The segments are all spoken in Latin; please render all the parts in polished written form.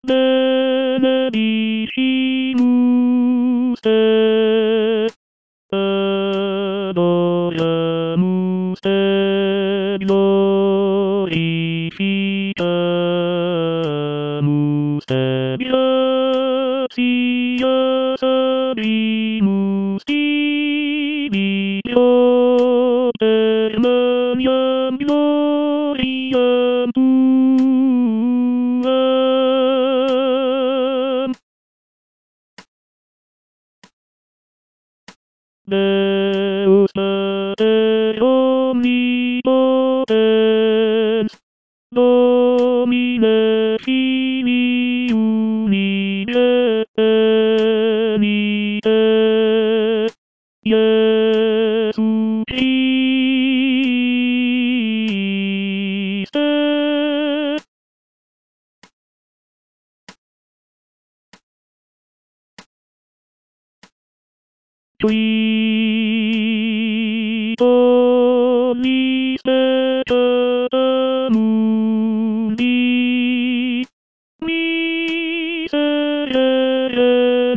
benedicimus te, adoramus te, glorificamus te, gratias abrimus tibi, Maniam gloriam tuam. Deus Pater omnipotens, Domine Filii unigenite, Iesu Christe, qui tollis peccata mundi, miserere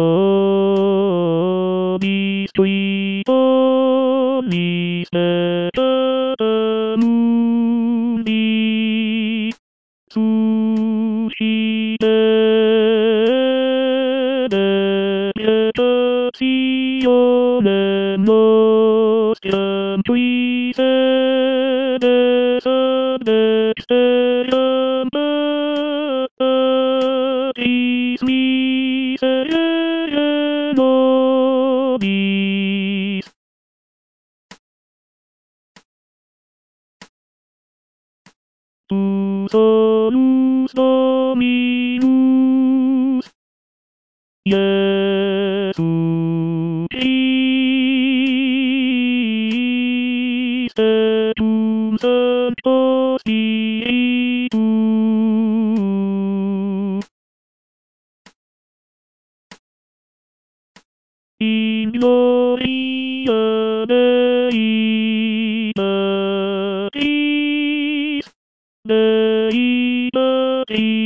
nobis, qui tollis peccata mundi, suscite deprecationem nostram, qui sedes ad dexteram Patris, miserere nobis. Tu solus Dominus, Iesu Christe, cum Sancto Spiritu, in gloria Dei Patris, Dei Patris.